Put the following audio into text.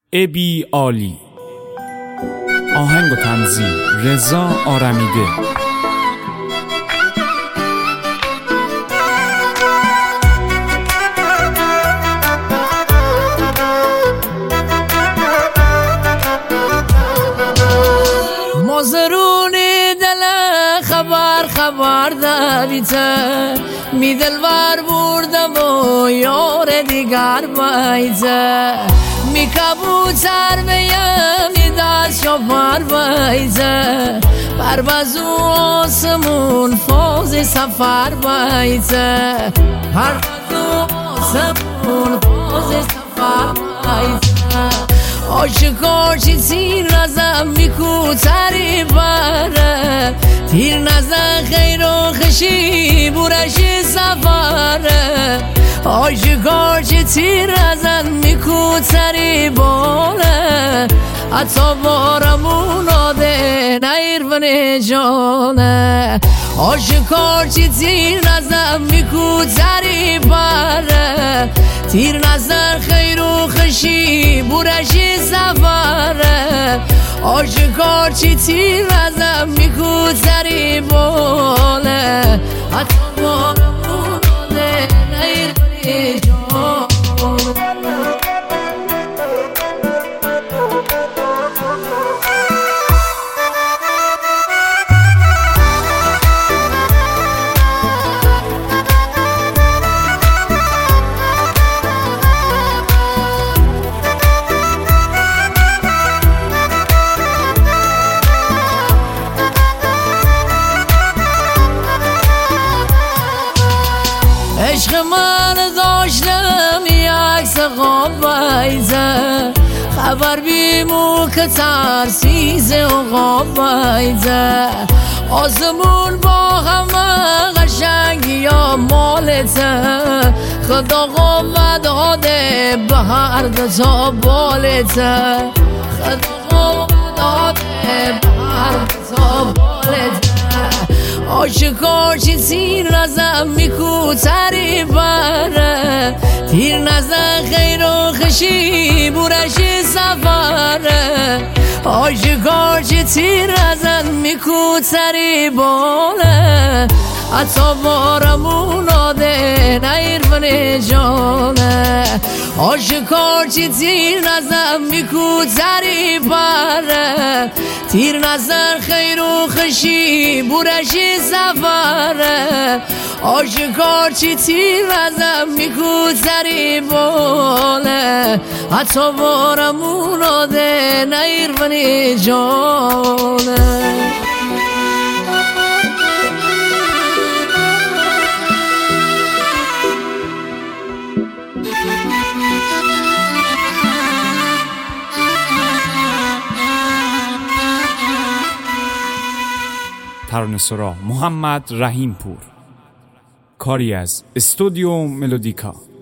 ابی عالی. آهنگ و تنظیم رضا آرمیده. مازرونی دل خبر دویته می دلبر بردم و یار دیگر بایزه می کبوتر بیم می دست شبر بایزه پروازو آسمون فاز سفر بایزه پروازو آسمون فاز سفر بایزه آشکار چی تیر نزم میکوتری بره تیر نزن خیر و خشی بورشی سفره آشکار چی تیر نزن میکوتری باره حتی بارمون آده نیر بنی جانه آشکار چی تیر نزن میکوتری بره تیر نزن خیر و خشی بورشی سفره آشکار چی تیر نزن میکوتری باله حتی بارمون آده نیر بنی جانه عشق من داشتم یک سقاب بایزه خبر بیمو که ترسیزه و غاب بایزه آسمون با همه قشنگی یا مالته خدا قوت داده به هر دو تا بالته خدا قوت داده به هر دو تا بالته آشکار چی تیر نزن میکوتری بره تیر نزن خیر و خشی بورشی سفره آشکار چی تیر نزن میکوتری باله حتی بارمون آده نیر بنی جانه آشکار چی تیر نزن میکوتری بره تیر نزن خیر و خشی بورشی سفره آشکار چی تیر نزن میکوتری باله حتی بارمون آده نیر بنی جانه ترانه‌سرا محمد رحیم پور، کاری از استودیو ملودیکا.